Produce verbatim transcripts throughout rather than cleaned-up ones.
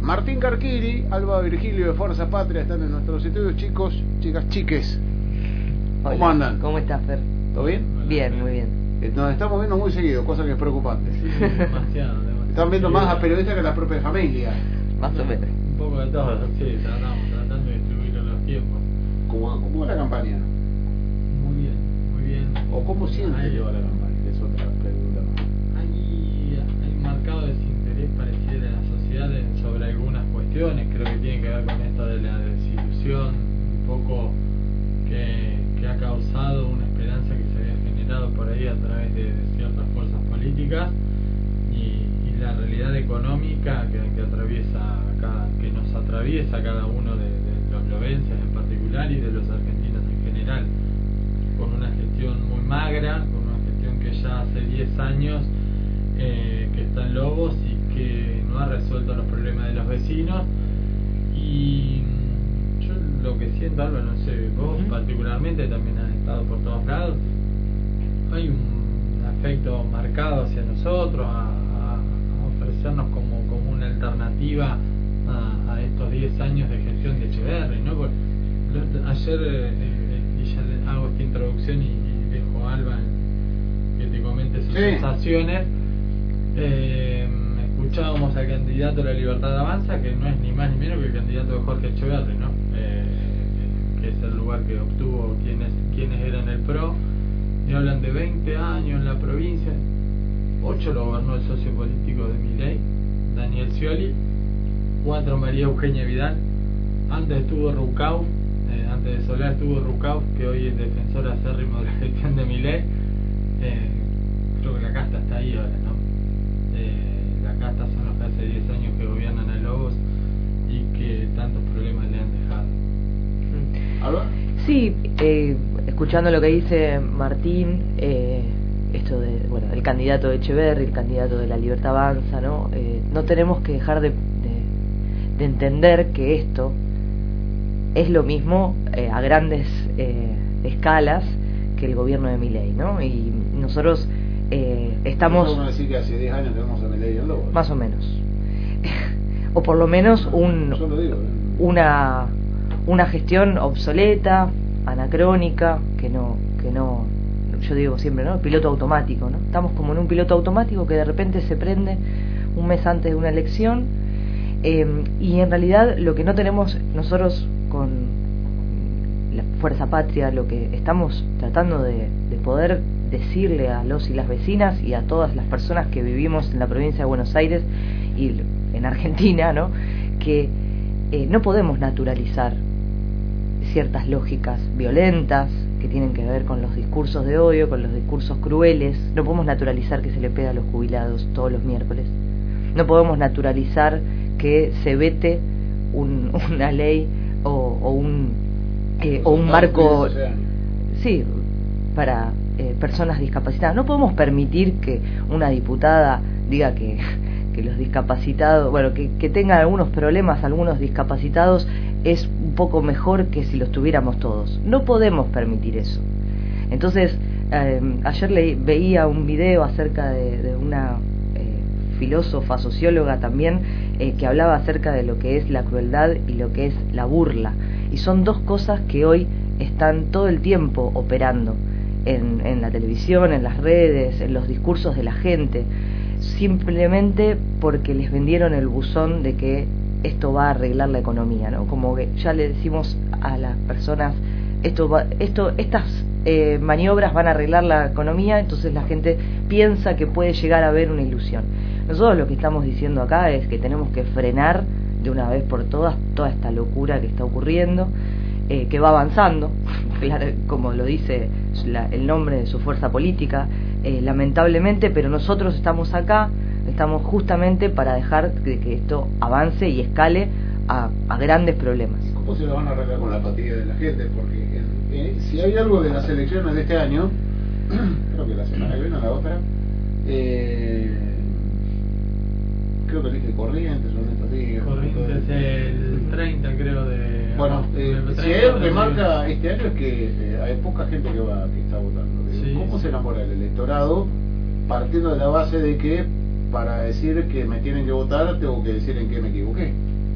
Martín Carquiri, Alba Virgilio de Fuerza Patria están en nuestros estudios. Chicos, chicas, chiques, ¿cómo Hola, andan? ¿Cómo estás, Fer? ¿Todo bien? Bien, muy bien. Eh, Nos estamos viendo muy seguido, cosa que es preocupante. Sí, demasiado, demasiado. Están viendo más a periodistas que a la propia familia. Más o menos. Un poco de todo, sí, tratamos, tratando de distribuir los tiempos. ¿Cómo, cómo va la campaña? Muy bien, muy bien. ¿O cómo siente Hay- que va la campaña? Que es otra pregunta. Hay, hay un marcado desinterés pareciera en la sociedad en- sobre algunas cuestiones, creo que tiene que ver con esto de la desilusión, un poco que, que ha causado una esperanza que se había generado por ahí a través de, de ciertas fuerzas políticas y, y la realidad económica que, que atraviesa cada, que nos atraviesa cada uno de, de los lobenses en particular y de los argentinos en general, con una gestión muy magra, con una gestión que ya hace diez años eh, que está en Lobos y que no ha resuelto los problemas de los vecinos. Y mm, yo lo que siento, Alba, no sé, vos Ujú. particularmente también has estado por todos lados, hay un afecto marcado hacia nosotros, a, a- a ofrecernos como, como una alternativa a, a estos diez años de gestión de Echeverri, ¿no? Porque lo- ayer, eh, eh, y ya le hago esta introducción y, y dejo a Alba en- que te comente sus Sí. sensaciones. Eh, escuchábamos al candidato de la Libertad Avanza, que no es ni más ni menos que el candidato de Jorge Echeverri, ¿no? Eh, que es el lugar que obtuvo quienes, quienes eran el P R O, y hablan de veinte años en la provincia. Ocho lo gobernó el socio político de Milei, Daniel Scioli, cuatro María Eugenia Vidal, antes estuvo Rucau, eh, antes de Solá estuvo Rucau, que hoy es defensor acérrimo de la gestión de Milei. Eh, creo que la casta está ahí ahora, ¿no? Eh, la casta son los que hace diez años que gobiernan a Lobos y que tantos problemas le han dejado. ¿Alba? Sí, eh, escuchando lo que dice Martín, eh, esto de, bueno, el candidato de Echeverri, el candidato de la Libertad Avanza, ¿no? Eh, no tenemos que dejar de, de, de entender que esto es lo mismo eh, a grandes eh, escalas que el gobierno de Milei, ¿no? Y nosotros eh, estamos... Vamos a decir que hace diez años tenemos a Milei en Lobos. Más o menos. O por lo menos un, Yo lo digo, ¿eh? una, una gestión obsoleta, anacrónica, que no, que no, yo digo siempre, ¿no? Piloto automático, ¿no? Estamos como en un piloto automático que de repente se prende un mes antes de una elección, eh, y en realidad lo que no tenemos nosotros con la Fuerza Patria, lo que estamos tratando de, de poder decirle a los y las vecinas y a todas las personas que vivimos en la provincia de Buenos Aires y en Argentina, ¿no? Que eh, no podemos naturalizar ciertas lógicas violentas que tienen que ver con los discursos de odio, con los discursos crueles. No podemos naturalizar que se le pega a los jubilados todos los miércoles. No podemos naturalizar que se vete un, una ley o, o un eh, o un marco, sí, para eh, personas discapacitadas. No podemos permitir que una diputada diga que, que los discapacitados, bueno, que, que tengan algunos problemas, algunos discapacitados, es un poco mejor que si los tuviéramos todos. No podemos permitir eso. Entonces, eh, ayer le, veía un video acerca de, de una eh, filósofa, socióloga también, eh, que hablaba acerca de lo que es la crueldad y lo que es la burla. Y son dos cosas que hoy están todo el tiempo operando en, en la televisión, en las redes, en los discursos de la gente, simplemente porque les vendieron el buzón de que esto va a arreglar la economía, ¿no? Como que ya le decimos a las personas, esto va, esto, estas eh, maniobras van a arreglar la economía, entonces la gente piensa que puede llegar a haber una ilusión. Nosotros lo que estamos diciendo acá es que tenemos que frenar de una vez por todas toda esta locura que está ocurriendo, eh, que va avanzando, claro, como lo dice la, el nombre de su fuerza política, eh, lamentablemente, pero nosotros estamos acá, estamos justamente para dejar que, que esto avance y escale a, a grandes problemas. ¿Y cómo se lo van a arreglar con la apatía de la gente? Porque en, en, si hay algo de las elecciones de este año, creo que la semana que viene o la otra, eh, creo que elige Corrientes o en estos días. Corrientes el treinta, creo, de... Bueno, eh, el si treinta hay algo que de marca este año es que eh, hay poca gente que va que está votando. Sí. ¿Cómo se enamora el electorado partiendo de la base de que para decir que me tienen que votar tengo que decir en qué me equivoqué?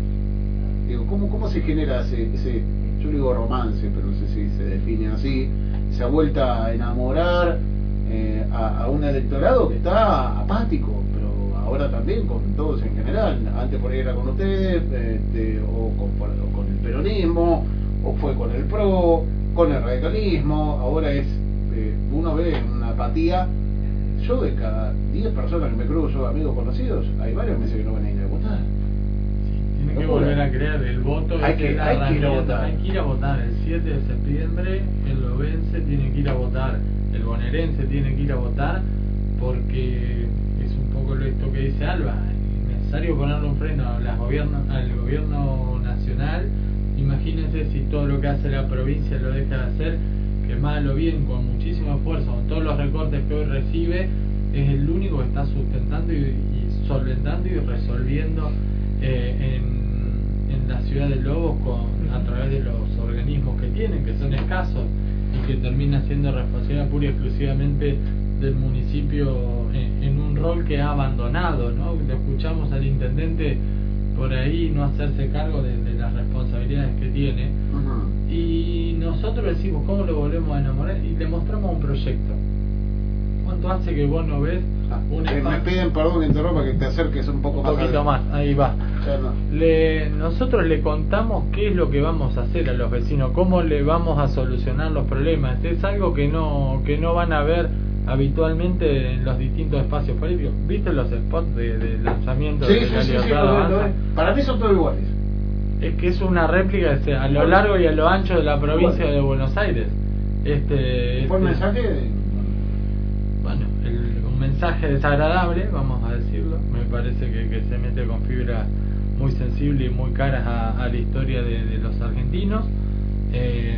cómo se genera ese, ese, yo digo romance, pero no sé si se define así, esa vuelta a enamorar eh, a, a un electorado que está apático, pero ahora también con todos en general? Antes por ahí era con ustedes, este, o, con, o con el peronismo, o fue con el PRO, con el radicalismo, ahora es, eh, uno ve una apatía. Yo de cada diez personas que me cruzo, amigos conocidos, hay varios que me dicen que no van a ir a votar. Sí, tienen que volver a crear el voto. Hay que, la hay que ir a votar. Hay que ir a votar. El siete de septiembre el lobense tiene que ir a votar, el bonaerense tiene que ir a votar, porque es un poco esto que dice Alba, es necesario ponerle un freno a las gobierno, al gobierno nacional. Imagínense si todo lo que hace la provincia lo deja de hacer, que mal o bien, con muchísimo esfuerzo, con todos los recortes que hoy recibe, es el único que está sustentando y, y solventando y resolviendo eh, en, en la ciudad de Lobos con, a través de los organismos que tienen, que son escasos, y que termina siendo responsabilidad pura y exclusivamente del municipio en, en un rol que ha abandonado, ¿no? Lo escuchamos al intendente por ahí no hacerse cargo de, de las responsabilidades que tiene. Uh-huh. Y nosotros decimos, ¿cómo lo volvemos a enamorar? Y le mostramos un proyecto. ¿Cuánto hace que vos no ves un eh, me piden, perdón que interrumpa, que te acerques un poco un más poquito más, ahí va. No. Le, nosotros le contamos qué es lo que vamos a hacer a los vecinos, cómo le vamos a solucionar los problemas. Es algo que no que no van a ver habitualmente en los distintos espacios políticos. ¿Viste los spots de, de lanzamiento sí, de sí, la sí, Libertad sí, lo, Avanza? lo, para mí son todos iguales. Es que es una réplica de, a lo largo y a lo ancho de la provincia de Buenos Aires. Este, ¿Fue este, el mensaje? Bueno, el, un mensaje desagradable, vamos a decirlo. Me parece que, que se mete con fibras muy sensibles y muy caras a, a la historia de, de los argentinos. Eh,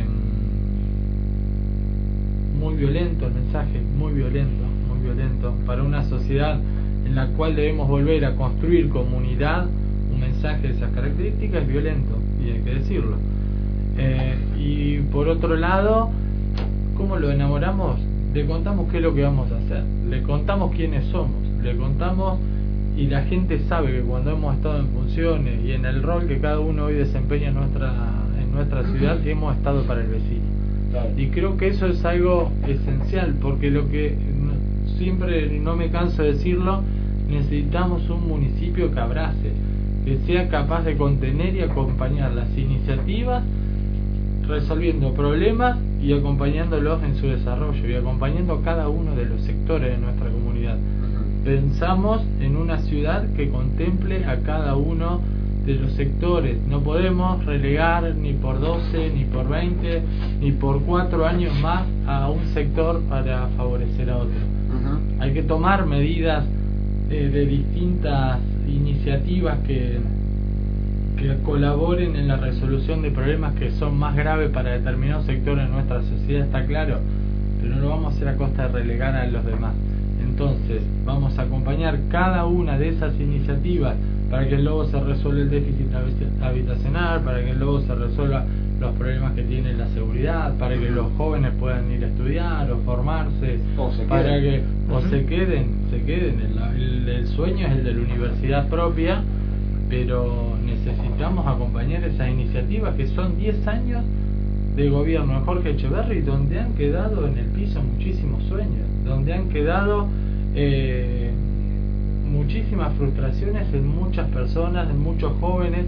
muy violento el mensaje, muy violento, muy violento para una sociedad en la cual debemos volver a construir comunidad. Un mensaje de esas características es violento, y hay que decirlo. Eh, y por otro lado, ¿cómo lo enamoramos? Le contamos qué es lo que vamos a hacer, le contamos quiénes somos, le contamos, y la gente sabe que cuando hemos estado en funciones y en el rol que cada uno hoy desempeña en nuestra, en nuestra ciudad, hemos estado para el vecino. Y creo que eso es algo esencial, porque lo que no, siempre no me canso de decirlo, necesitamos un municipio que abrace, que sea capaz de contener y acompañar las iniciativas, resolviendo problemas y acompañándolos en su desarrollo, y acompañando a cada uno de los sectores de nuestra comunidad. Pensamos en una ciudad que contemple a cada uno de los sectores. No podemos relegar ni por doce, ni por veinte, ni por cuatro años más a un sector para favorecer a otro. Uh-huh. Hay que tomar medidas eh, de distintas iniciativas que, que colaboren en la resolución de problemas que son más graves para determinados sectores de nuestra sociedad, está claro, pero no lo vamos a hacer a costa de relegar a los demás. Entonces, vamos a acompañar cada una de esas iniciativas para que luego se resuelva el déficit habitacional, para que luego se resuelva los problemas que tiene la seguridad, para que los jóvenes puedan ir a estudiar o formarse, o se para queden. que o uh-huh. se queden, se queden. El, el, el sueño es el de la universidad propia, pero necesitamos acompañar esas iniciativas que son diez años de gobierno de Jorge Echeverri, donde han quedado en el piso muchísimos sueños, donde han quedado eh, muchísimas frustraciones en muchas personas, en muchos jóvenes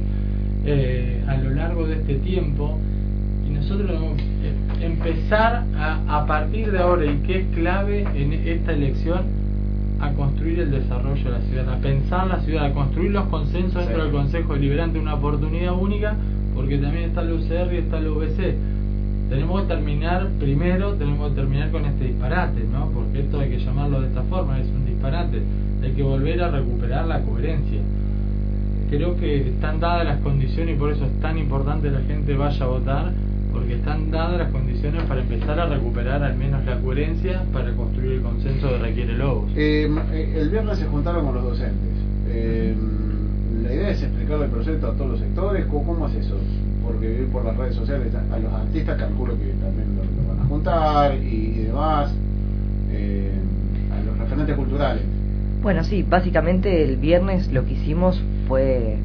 eh, a lo largo de este tiempo, y nosotros debemos eh, empezar a, a partir de ahora, y que es clave en esta elección, a construir el desarrollo de la ciudad, a pensar la ciudad, a construir los consensos dentro del Consejo Deliberante, una oportunidad única, porque también está el U C R y está el U B C. Tenemos que terminar, primero tenemos que terminar con este disparate, ¿no? Porque esto hay que llamarlo de esta forma, es un disparate. Hay que volver a recuperar la coherencia. Creo que están dadas las condiciones, y por eso es tan importante que la gente vaya a votar, porque están dadas las condiciones para empezar a recuperar al menos la coherencia para construir el consenso que requiere Lobos. Eh, el viernes se juntaron con los docentes. Eh, la idea es explicarle el proyecto a todos los sectores. ¿Cómo, cómo es eso? Porque vivir por las redes sociales, a los artistas calculo que también lo, lo van a juntar y, y demás, eh, a los referentes culturales. Bueno, sí, básicamente el viernes lo que hicimos fue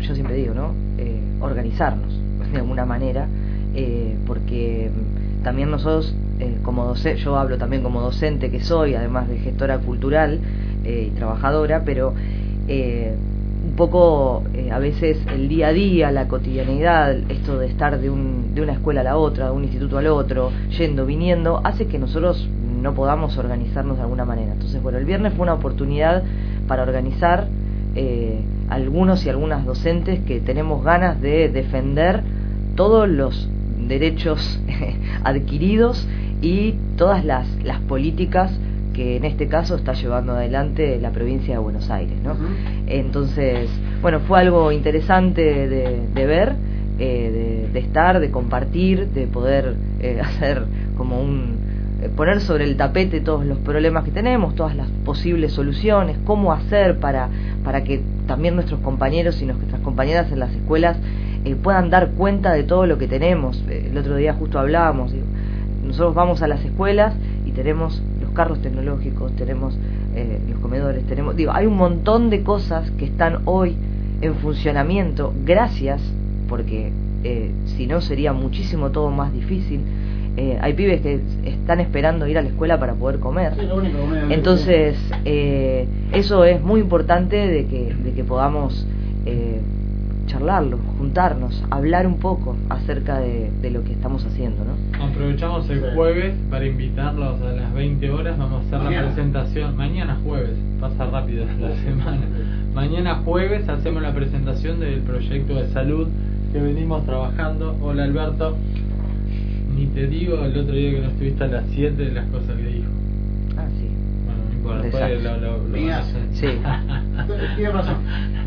yo siempre digo, ¿no? Eh, organizarnos de alguna manera, eh, porque también nosotros, eh, como docente, yo hablo también como docente que soy, además de gestora cultural eh, y trabajadora, pero eh, un poco eh, a veces el día a día, la cotidianeidad, esto de estar de, un, de una escuela a la otra, de un instituto al otro, yendo, viniendo, hace que nosotros no podamos organizarnos de alguna manera. Entonces, bueno, el viernes fue una oportunidad para organizar eh, algunos y algunas docentes que tenemos ganas de defender todos los derechos adquiridos y todas las, las políticas que en este caso está llevando adelante la provincia de Buenos Aires, ¿no? Uh-huh. Entonces, bueno, fue algo interesante de, de ver, eh, de, de estar, de compartir, de poder eh, hacer como un... Eh, poner sobre el tapete todos los problemas que tenemos, todas las posibles soluciones, cómo hacer para, para que también nuestros compañeros y nuestras compañeras en las escuelas eh, puedan dar cuenta de todo lo que tenemos. Eh, el otro día justo hablábamos, digo, nosotros vamos a las escuelas y tenemos los carros tecnológicos, tenemos eh, los comedores, tenemos, digo, hay un montón de cosas que están hoy en funcionamiento, gracias, porque eh, si no sería muchísimo todo más difícil. Eh, hay pibes que están esperando ir a la escuela para poder comer. Sí, lo único, entonces eh, eso es muy importante de que, de que podamos eh, charlarlo, juntarnos, hablar un poco acerca de, de lo que estamos haciendo, ¿no? Aprovechamos el jueves para invitarlos a las veinte horas. Vamos a hacer mañana. La presentación mañana jueves, pasa rápido la semana. Mañana jueves hacemos la presentación del proyecto de salud que venimos trabajando. Hola Alberto, ni te digo el otro día que no estuviste a las siete de las cosas que dijo. Ah, sí. Bueno, no importa, después lo, lo, lo Mías. Sí. Tienes razón.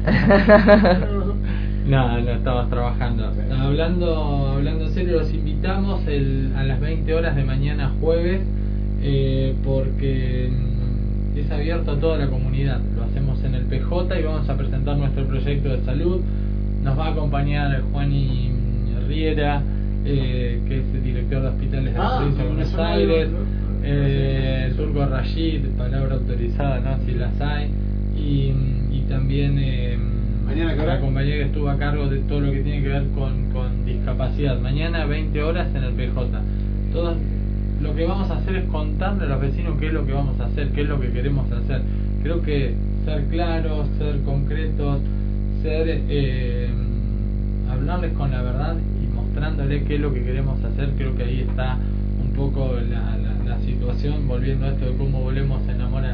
No, no estabas trabajando. Hablando, hablando en serio, los invitamos el, a las veinte horas de mañana jueves, eh, porque es abierto a toda la comunidad. Lo hacemos en el P J y vamos a presentar nuestro proyecto de salud. Nos va a acompañar Juani Riera, eh, que es el director de hospitales de la ah, provincia de Buenos Aires, eh, Turco Rashid, palabra autorizada, ¿no? Si las hay, y, y también eh, la compañía que estuvo a cargo de todo lo que tiene que ver con, con discapacidad. Mañana veinte horas en el P J. Todo lo que vamos a hacer es contarle a los vecinos qué es lo que vamos a hacer, qué es lo que queremos hacer. Creo que ser claros, ser concretos, ser eh, hablarles con la verdad y mostrándoles qué es lo que queremos hacer. Creo que ahí está un poco la, la, la situación, volviendo a esto de cómo volvemos a enamorar.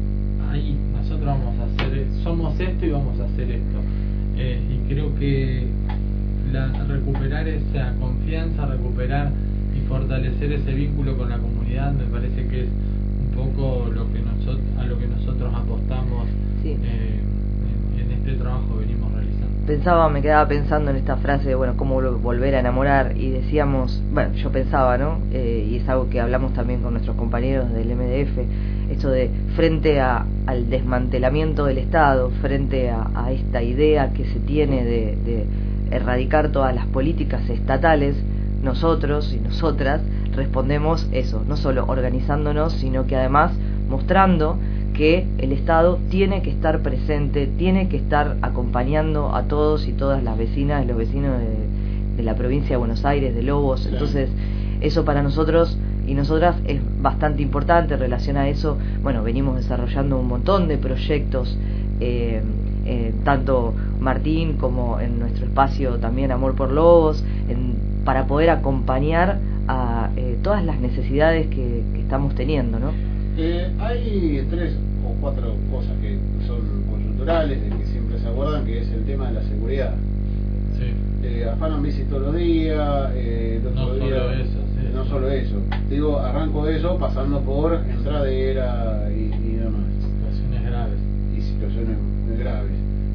Ahí nosotros vamos a hacer, somos esto y vamos a hacer esto, eh, y creo que la, recuperar esa confianza, recuperar y fortalecer ese vínculo con la comunidad me parece que es un poco lo que nosotros, a lo que nosotros apostamos. Sí. eh, en, en este trabajo venimos realizando. Pensaba, me quedaba pensando en esta frase de, bueno, cómo volver a enamorar, y decíamos, bueno, yo pensaba, ¿no? Eh, y es algo que hablamos también con nuestros compañeros del M D F, esto de frente a, al desmantelamiento del Estado, frente a, a esta idea que se tiene de, de erradicar todas las políticas estatales, nosotros y nosotras respondemos eso, no solo organizándonos, sino que además mostrando que el Estado tiene que estar presente, tiene que estar acompañando a todos y todas las vecinas y los vecinos de, de la provincia de Buenos Aires, de Lobos. Entonces, eso para nosotros y nosotras es bastante importante. En relación a eso, bueno, venimos desarrollando un montón de proyectos, eh, eh, tanto Martín como en nuestro espacio también Amor por Lobos, en, para poder acompañar a eh, todas las necesidades que, que estamos teniendo, ¿no? Eh, hay tres o cuatro cosas que son coyunturales, de que siempre se acuerdan, que es el tema de la seguridad. Sí. Eh, afanan bicis todos los días, eh, el otro no día, solo eso, sí. No solo eso. Digo, arranco de eso pasando por entradera y, y demás. Situaciones graves. Y situaciones muy graves.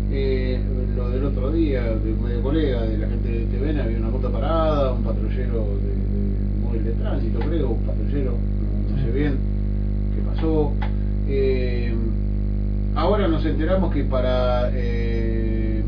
Eh, lo del otro día, de un medio colega, de la gente de T V N, había una moto parada, un patrullero de, de móvil de tránsito, creo, un patrullero, no, no sí. sé bien qué pasó. Eh, ahora nos enteramos que para eh,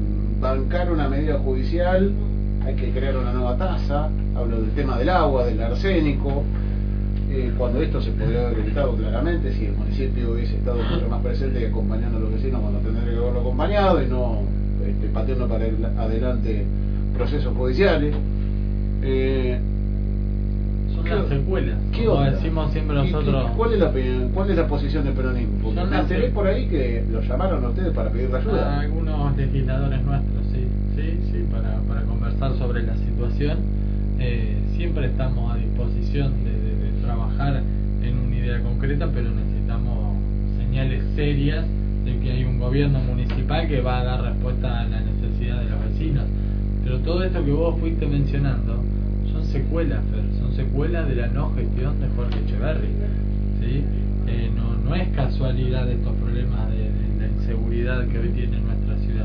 bancar una medida judicial hay que crear una nueva tasa. Hablo del tema del agua, del arsénico, eh, cuando esto se podría haber evitado claramente si el municipio hubiese estado mucho más presente y acompañando a los vecinos cuando tendría que haberlo acompañado, y no este, pateando para el, adelante procesos judiciales. Eh, Son las secuelas, ¿qué como onda? decimos siempre ¿Qué- nosotros. qué- ¿Cuál es, la, ¿Cuál es la posición del peronismo? Porque Son me las enteré sec- por ahí que lo llamaron a ustedes para pedir ayuda. A algunos legisladores nuestros, sí, sí, sí, para, para conversar sobre la situación. Eh, siempre estamos a disposición de, de, de trabajar en una idea concreta, pero necesitamos señales serias de que hay un gobierno municipal que va a dar respuesta a la necesidad de los vecinos. Pero todo esto que vos fuiste mencionando son secuelas, Fer, son secuelas de la no gestión de Jorge Echeverri, ¿sí? Eh, no, no es casualidad estos problemas de, de la inseguridad que hoy tiene nuestra ciudad.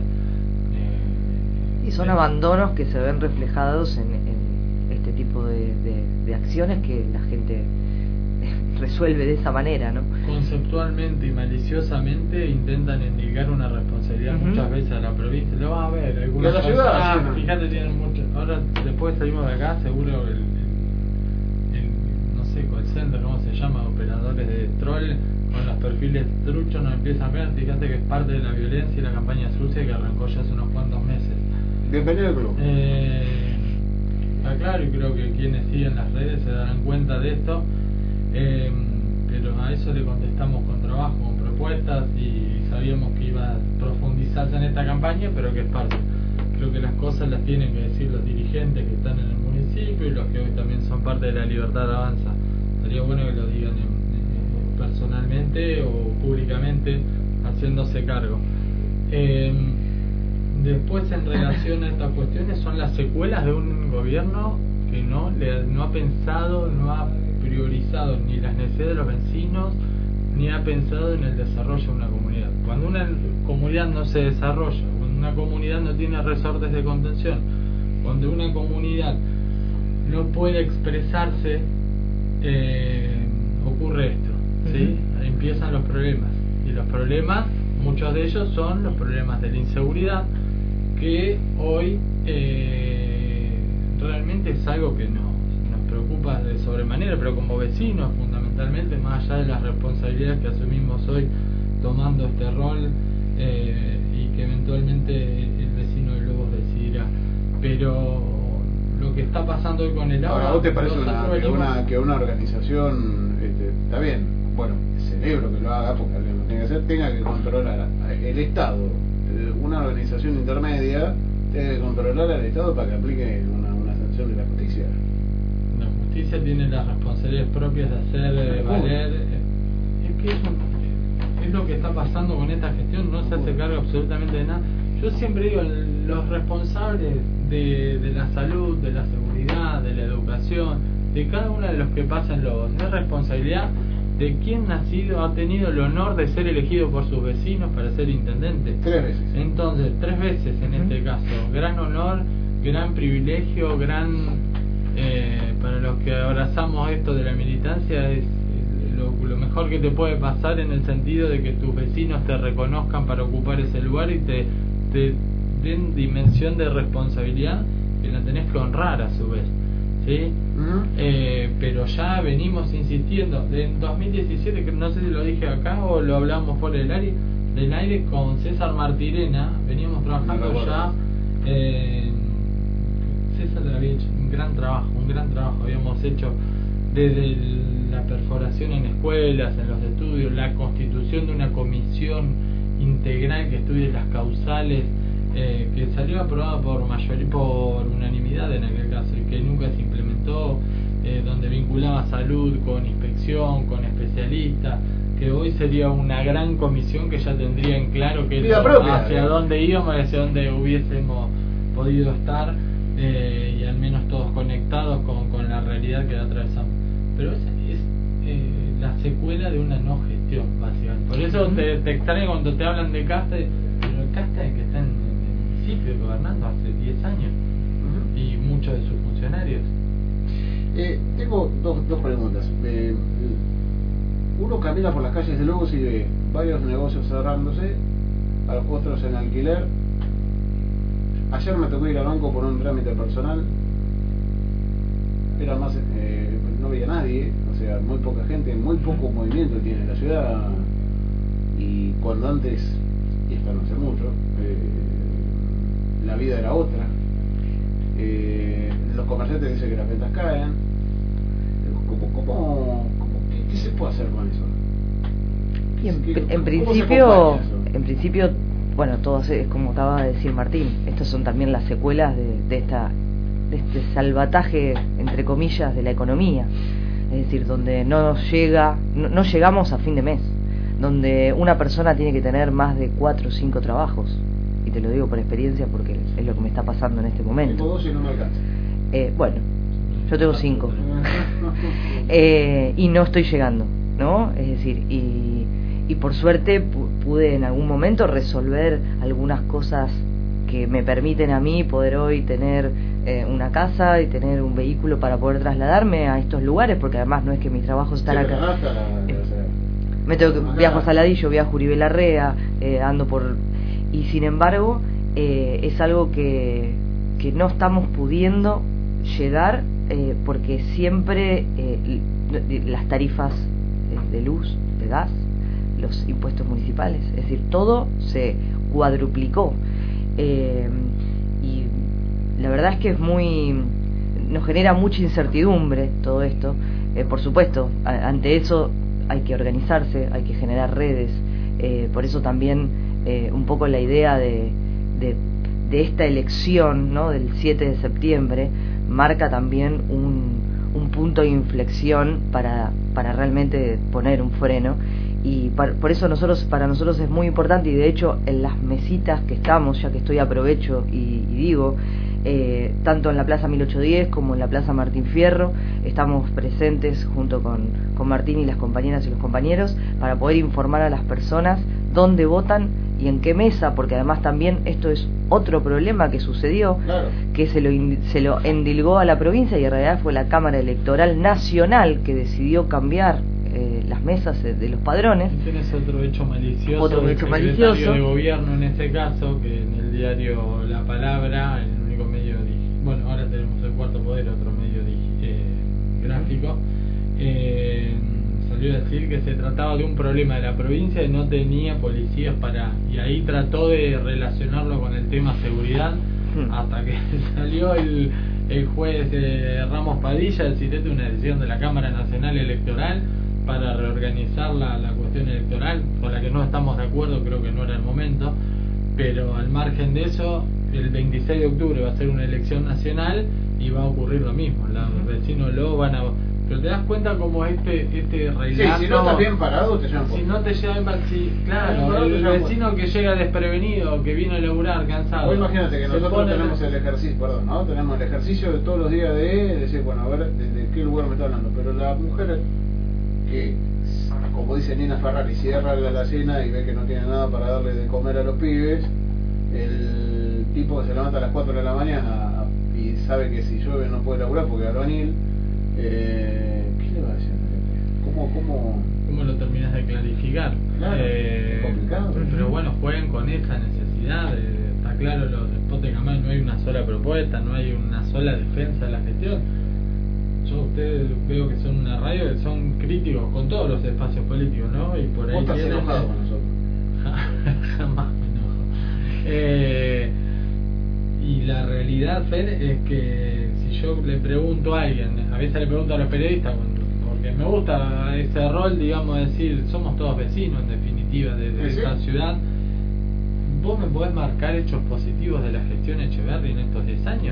Eh, Y son eh, abandonos que se ven reflejados en, en este tipo de, de, de acciones que la gente resuelve de esa manera, ¿no? Conceptualmente y maliciosamente intentan endilgar una responsabilidad Uh-huh. muchas veces a la provincia. Lo vas a ver, algunas Y a la cosas- ciudad, ah, sí. fíjate, tienen mucho. Ahora después salimos de acá, seguro el, el, el no sé, call center, ¿cómo se llama? Operadores de troll con los perfiles truchos nos empiezan a ver. Fíjate que es parte de la violencia y la campaña sucia que arrancó ya hace unos cuantos meses. Bienvenido al club. Eh, está claro, y creo que quienes siguen las redes se darán cuenta de esto. Eh, pero a eso le contestamos con trabajo, con propuestas, y sabíamos que iba a profundizarse en esta campaña, pero que es parte. Creo que las cosas las tienen que decir los dirigentes que están en el municipio y los que hoy también son parte de la Libertad Avanza. Sería bueno que lo digan en, en, personalmente o públicamente, haciéndose cargo. Eh, después, en relación a estas cuestiones, son las secuelas de un gobierno que no, le, no ha pensado, no ha priorizado ni las necesidades de los vecinos, ni ha pensado en el desarrollo de una comunidad. Cuando una comunidad no se desarrolla, cuando una comunidad no tiene resortes de contención, cuando una comunidad no puede expresarse, eh, ocurre esto, ¿sí? Uh-huh. Ahí empiezan los problemas. Y los problemas, muchos de ellos son los problemas de la inseguridad, que hoy eh, realmente es algo que nos, nos preocupa de sobremanera, pero como vecinos fundamentalmente, más allá de las responsabilidades que asumimos hoy tomando este rol, eh, y que eventualmente el vecino de Lobos decidirá. Pero lo que está pasando hoy con el agua... Ahora, ¿vos te parece una, nosotros que, venimos- una, que una organización, este, está bien, bueno, celebro que lo haga porque alguien lo tiene que hacer, tenga que controlar el Estado, eh, una organización intermedia, tiene que controlar al Estado para que aplique una, una sanción de la justicia? La justicia tiene las responsabilidades propias de hacer eh, valer. eh, Es que es, un- es lo que está pasando con esta gestión, no se hace cargo absolutamente de nada. Yo siempre digo, los responsables de, de la salud, de la seguridad, de la educación, de cada uno de los que pasan Lobos, es responsabilidad de quien nacido, ha tenido el honor de ser elegido por sus vecinos para ser intendente. Tres veces. Entonces, tres veces en este caso, gran honor, gran privilegio, gran... Eh, para los que abrazamos esto de la militancia, es lo, lo mejor que te puede pasar, en el sentido de que tus vecinos te reconozcan para ocupar ese lugar y te, te den dimensión de responsabilidad que la tenés que honrar a su vez, ¿sí? Uh-huh. Eh, pero ya venimos insistiendo, en dos mil diecisiete, que no sé si lo dije acá o lo hablamos fuera del aire, del aire con César Martirena, veníamos trabajando No ya. Eh, César había hecho un gran trabajo, un gran trabajo habíamos hecho desde el, la perforación en escuelas, en los estudios, la constitución de una comisión integral que estudie las causales, eh, que salió aprobada por mayoría, por unanimidad en aquel caso, y que nunca se implementó, eh, donde vinculaba salud con inspección, con especialistas, que hoy sería una gran comisión que ya tendría en claro que Vida lo- propia, hacia ¿eh? dónde íbamos y hacia dónde hubiésemos podido estar, eh, y al menos todos conectados con, con la realidad que atravesamos. Pero esa es eh, la secuela de una no gestión, básicamente. Por eso te, te extraña cuando te hablan de Casta, pero el Casta es que está en, en el municipio gobernando hace diez años, Uh-huh. y muchos de sus funcionarios. Eh, tengo dos, dos preguntas. Eh, uno camina por las calles de Lobos y ve varios negocios cerrándose, a- otros en alquiler. Ayer me tocó ir al banco por un trámite personal. Era más, eh, no veía nadie, o sea, muy poca gente, muy poco movimiento tiene la ciudad. Y cuando antes, y esto no hace mucho, eh, la vida era otra. Eh, los comerciantes dicen que las ventas caen. ¿Cómo, cómo, cómo, qué, ¿Qué se puede hacer con eso? Y en, ¿Qué, en principio, en principio, bueno, todo es como acaba de decir Martín. Estas son también las secuelas de, de esta, de este salvataje, entre comillas, de la economía. Es decir, donde no llega, no, no llegamos a fin de mes, donde una persona tiene que tener más de cuatro o cinco trabajos. Y te lo digo por experiencia porque es lo que me está pasando en este momento. Tengo dos y no me alcanza. Eh, bueno, yo tengo cinco. eh, y no estoy llegando, ¿no? Es decir, y, y por suerte pude en algún momento resolver algunas cosas que me permiten a mí poder hoy tener eh, una casa y tener un vehículo para poder trasladarme a estos lugares, porque además no es que mis trabajos están sí, acá. La, eh, o sea, me tengo que, viajo a Saladillo, viajo a Uribe Larrea, eh, ando por... Y sin embargo, eh, es algo que, que no estamos pudiendo llegar eh, porque siempre eh, las tarifas de luz, de gas, los impuestos municipales, es decir, todo se cuadruplicó. Eh, y la verdad es que es muy... nos genera mucha incertidumbre todo esto. Eh, por supuesto, a, ante eso hay que organizarse, hay que generar redes. Eh, por eso también eh, un poco la idea de, de, de esta elección, ¿no?, del siete de septiembre marca también un, un punto de inflexión para, para realmente poner un freno. Y par, por eso nosotros para nosotros es muy importante, y de hecho en las mesitas que estamos, ya que estoy aprovecho y, y digo, eh, tanto en la Plaza mil ochocientos diez como en la Plaza Martín Fierro, estamos presentes junto con, con Martín y las compañeras y los compañeros para poder informar a las personas dónde votan y en qué mesa, porque además también esto es otro problema que sucedió, claro, que se lo, se lo endilgó a la provincia y en realidad fue la Cámara Electoral Nacional que decidió cambiar eh, las mesas de los padrones. Y tienes otro hecho malicioso, otro del hecho secretario malicioso de gobierno en este caso, que en el diario La Palabra, el único medio, bueno, ahora tenemos el Cuarto Poder, otro medio eh, gráfico, eh, salió a decir que se trataba de un problema de la provincia y no tenía policías para... y ahí trató de relacionarlo con el tema seguridad, hmm. hasta que salió el, el juez eh, Ramos Padilla a decir esto es una decisión de la Cámara Nacional Electoral para reorganizar la, la cuestión electoral, con la que no estamos de acuerdo, creo que no era el momento, pero al margen de eso, el veintiséis de octubre va a ser una elección nacional y va a ocurrir lo mismo, los uh-huh. vecinos lo van a... Pero te das cuenta como este este relato... Sí, si no estás bien parado, te llaman. Si no te llevan... Si, claro, el, el vecino que llega desprevenido, que viene a laburar cansado... O imagínate que nosotros pone... tenemos el ejercicio, perdón, ¿no? Tenemos el ejercicio de todos los días de decir, bueno, a ver, ¿desde qué lugar me está hablando? Pero la mujer que, como dice Nina Ferrari, cierra la alacena y ve que no tiene nada para darle de comer a los pibes, el tipo que se levanta a las cuatro de la mañana y sabe que si llueve no puede laburar porque es albañil, eh, ¿qué le va a decir? ¿Cómo, cómo... ¿Cómo lo terminas de clarificar? Claro, eh, es complicado. Pero bueno, jueguen con esa necesidad, de, está claro, los spots de campaña, no hay una sola propuesta, no hay una sola defensa de la gestión. Yo ustedes veo que son una radio que son críticos con todos los espacios políticos, ¿no? Y por ahí ¿Vos estás tienen... enojado con nosotros? Jamás me enojo. Eh, y la realidad, Fer, es que si yo le pregunto a alguien, a veces le pregunto a los periodistas, porque me gusta ese rol, digamos, de decir, somos todos vecinos en definitiva de, de ¿Sí? esta ciudad. ¿Vos me podés marcar hechos positivos de la gestión Echeverri en estos diez años?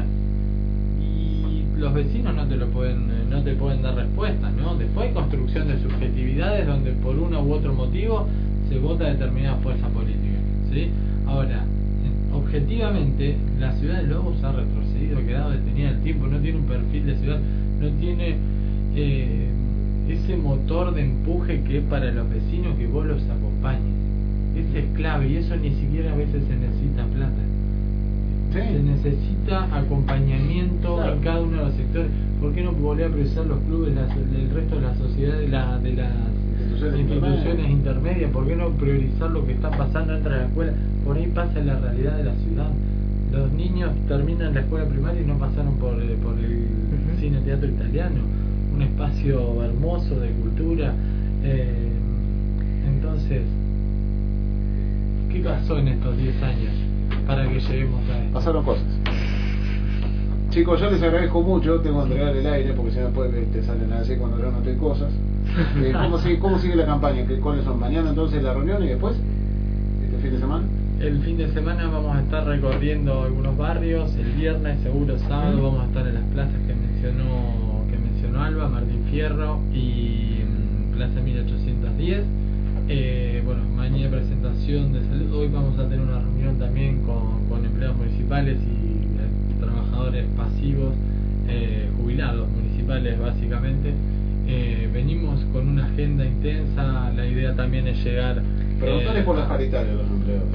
Los vecinos no te lo pueden no te pueden dar respuestas, ¿no? Después hay construcción de subjetividades donde por uno u otro motivo se vota determinada fuerza política, ¿sí? Ahora, objetivamente la ciudad de Lobos ha retrocedido, ha quedado detenida en el tiempo, no tiene un perfil de ciudad, no tiene eh, ese motor de empuje que es para los vecinos que vos los acompañes. Ese es clave y eso ni siquiera a veces se necesita plata. Sí. Se necesita acompañamiento, claro, en cada uno de los sectores. ¿Por qué no volver a priorizar los clubes, las, el resto de la sociedad, de, la, de las instituciones, instituciones intermedias? ¿Por qué no priorizar lo que está pasando dentro de la escuela? Por ahí pasa la realidad de la ciudad. Los niños terminan la escuela primaria y no pasaron por, por el uh-huh. cine teatro italiano, un espacio hermoso de cultura. Eh, entonces, ¿qué pasó en estos diez años? para que lleguemos a esto. Pasaron cosas. Chicos, yo les agradezco mucho, tengo que entregar el aire porque si no después te salen a decir cuando yo no tengo cosas. Eh, ¿cómo, sigue, ¿Cómo sigue la campaña? ¿Qué, ¿Cuáles son? Mañana entonces la reunión y después, este fin de semana. El fin de semana vamos a estar recorriendo algunos barrios, el viernes seguro, sábado vamos a estar en las plazas que mencionó que mencionó Alba, Martín Fierro y um, Plaza mil ochocientos diez. Eh, bueno, mañana presentación de salud, hoy vamos a tener una reunión también con, con empleados municipales y eh, trabajadores pasivos, eh, jubilados municipales básicamente. Eh, venimos con una agenda intensa, la idea también es llegar... Preguntale eh, por las paritarias a los empleados.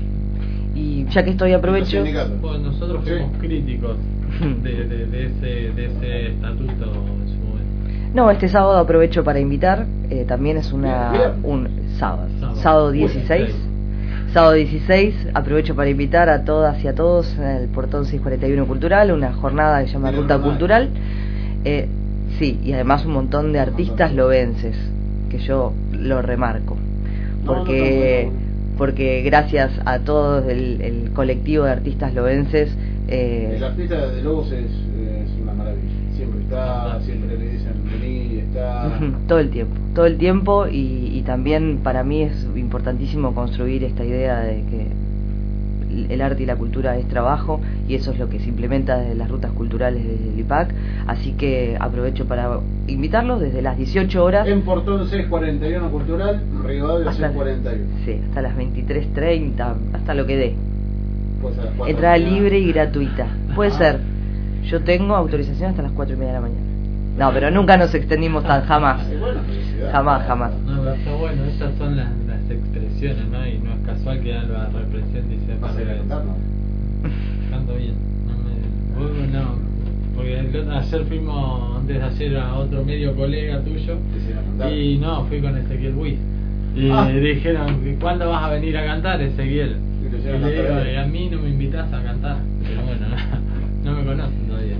Y ya que estoy, aprovecho. Bueno, nosotros fuimos sí. críticos de, de, de, ese, de ese estatuto en su momento. No, este sábado aprovecho para invitar, eh, también es una bien, bien. un sábado, sábado, sábado dieciséis. Sábado dieciséis, aprovecho para invitar a todas y a todos en el Portón seiscientos cuarenta y uno Cultural, una jornada que se llama Ruta Cultural. Eh, sí, y además un montón de artistas lobenses, que yo lo remarco. Porque, no, no, no, no. porque gracias a todo el, el colectivo de artistas lobenses... Eh, el artista de Lobos es, es una maravilla. Siempre está, siempre le dicen venir, está... todo el tiempo, todo el tiempo y, y también para mí es importantísimo construir esta idea de que el arte y la cultura es trabajo y eso es lo que se implementa desde las rutas culturales del I P A C, así que aprovecho para invitarlos desde las dieciocho horas en Portón seiscientos cuarenta y uno Cultural, Rivadavia seiscientos cuarenta y uno. Sí, hasta las veintitrés treinta, hasta lo que dé. Pues entrada libre y gratuita, puede ser. Yo tengo autorización hasta las cuatro y media de la mañana. No, pero nunca nos extendimos tan jamás. Jamás, jamás. No, pero está bueno, esas son las, las expresiones, ¿no? Y no es casual que Alba represente y sea parte de cantar, ¿no? Canto bien. No, me, no, porque el, ayer fuimos, antes de ayer, a otro medio colega tuyo. Y no, fui con Ezequiel Buiz. Y ah. dijeron, ¿cuándo vas a venir a cantar, Ezequiel? Y, y le digo, a mí no me invitas a cantar. Pero bueno, no, no me conocen todavía.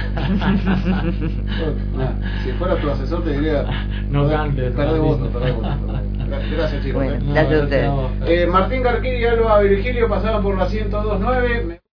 Bueno, si fuera tu asesor te diría no cantes, perdé voto, perdé voto. Gracias chicos. Bueno, gracias a ustedes. eh, Martín Carquín y Alba Virgilio pasaban por la ciento dos punto nueve.